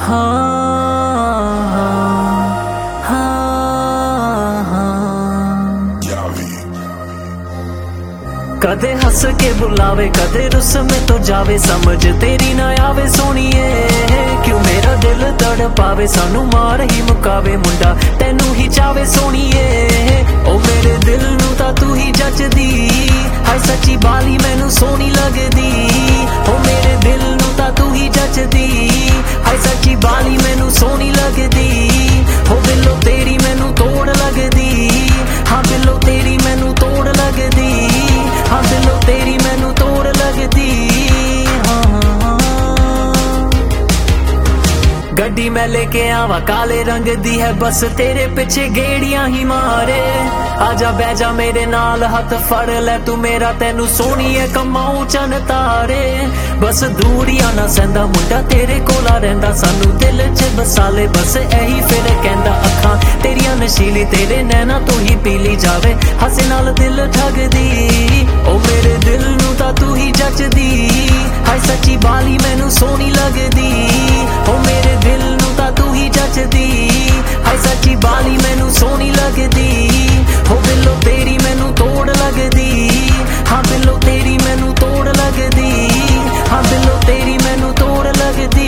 कदे हस के बुलावे कदे रुस में तो जावे, समझ तेरी ना आवे सोनिए। क्यों मेरा दिल तड़ पावे, सानू मार ही मुकावे, मुंडा तेनू ही चावे सोनिए। ओ मेरे दिल नू तां तू ही जचदी, हाय सच्ची बाली मैनू सोनी लगदी। ओ मेरे दिल नू तां तू ही जचदी, हाय सच्ची बाली मैनू सोनी लगदी। हो बिल्लो तेरी मैनू तोड़ लगदी, हाँ बिल्लो तेरी मैनू तोड़ लगदी, हाँ दिलों तेरी मैनू तोड़ लगदी। गड्डी मैं लेके आवा काले रंग दी है, बस तेरे पिछे गेड़ियां ही मारे। आजा बैजा मेरे नाल हथ फड़ ले तू मेरा, तेनू सोहणीए कमाऊं चन तारे। बस दूरियां ना सैंदा मुंडा तेरे कोला रहिंदा, सानू दिल च बसा ले बस यही फिर कहंदा। अखां तेरियां नशीली तेरे नैना तो ही पीली जावे, हसे नाल दिल ठगदी। ओ मेरे दिल नू तां तू ही जचदी, हाय सच्ची बाली मैनू सोहनी लगदी। ओ मेरे दिल नू तां तू ही जचदी, हाय सच्ची बाली मैनू सोहनी लगदी। हो बिल्लो तेरी मैनू तोड़ लगदी, हाँ बिल्लो तेरी मैनू तोड़ लगदी, हाँ बिल्लो तेरी मैनू तोड़ लगदी।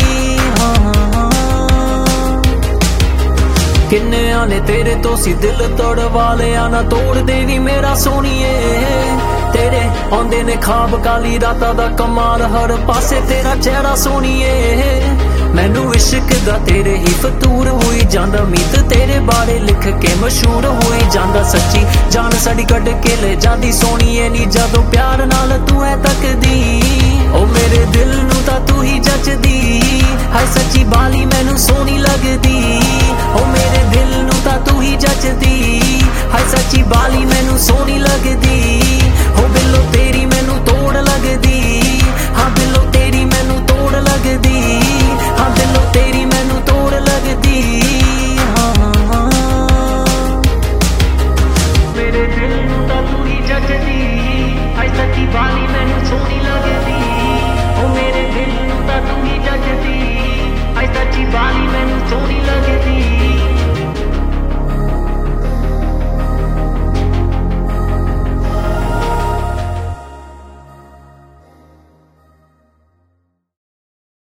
किन्ने आने तेरे तो सी दिल तोड़ वाले, आना तोड़ दे भी मेरा सोनिए। तेरे आंदे ने खाब काली राता दा कमाल, हर पासे तेरा चेहरा सोनिए। मैनू इश्क दा तेरे ही फतूर होई जांदा, मीत तेरे बारे लिख के मशहूर होई जांदा। सच्ची जान साड़ी कड के ले जांदी सोनिए नी, जदों प्यार नाल तू है तकदी। ओ मेरे